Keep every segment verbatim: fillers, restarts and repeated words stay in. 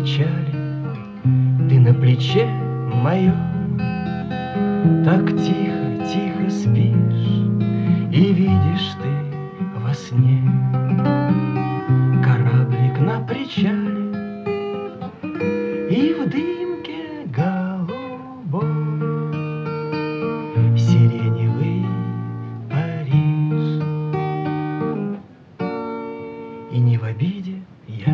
печали, ты на плече моем так тихо, тихо спишь, и видишь ты во сне кораблик на причале, и в дымке голубой сиреневый Париж. И не в обиде я,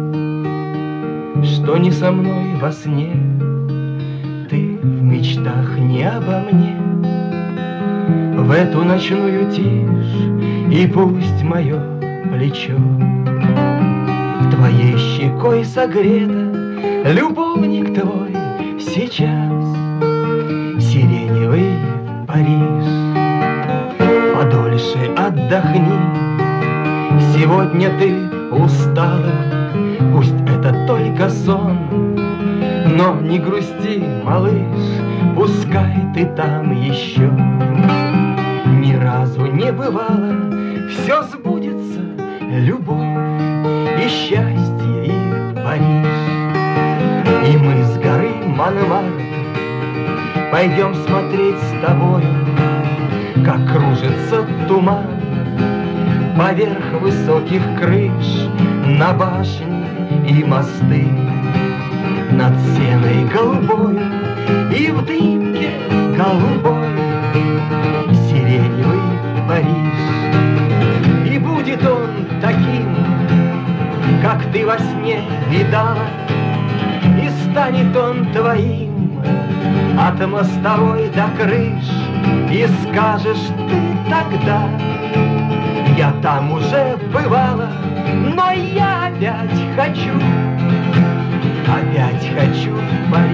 что не со мной во сне, ты в мечтах не обо мне. В эту ночную тишь, и пусть мое плечо твоей щекой согрето, любовник твой сейчас сиреневый Париж. Подольше отдохни, сегодня ты устала, пусть это только сон, но не грусти, малыш, пускай ты там еще ни разу не бывало. Все сбудется, любовь и счастье, и Париж. И мы с горы Монмартр пойдем смотреть с тобою, как кружится туман поверх высоких крыш, на башни и мосты, над сеной голубою и в дымке голубой сиреневый Париж. И будет он таким, как ты во сне видала, и станет он твоим от мостовой до крыш. И скажешь ты тогда: я там уже бывала, но я опять хочу, опять хочу в Париж.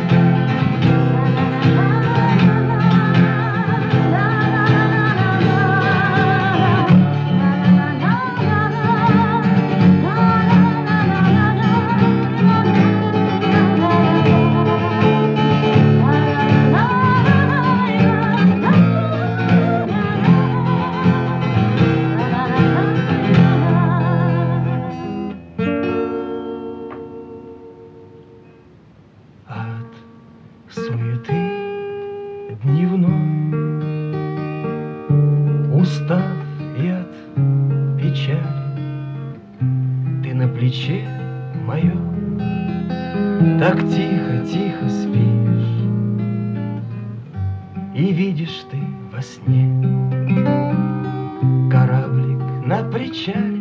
Суеты дневной, устав и от печали, ты на плече моем так тихо, тихо спишь, и видишь ты во сне кораблик на причале,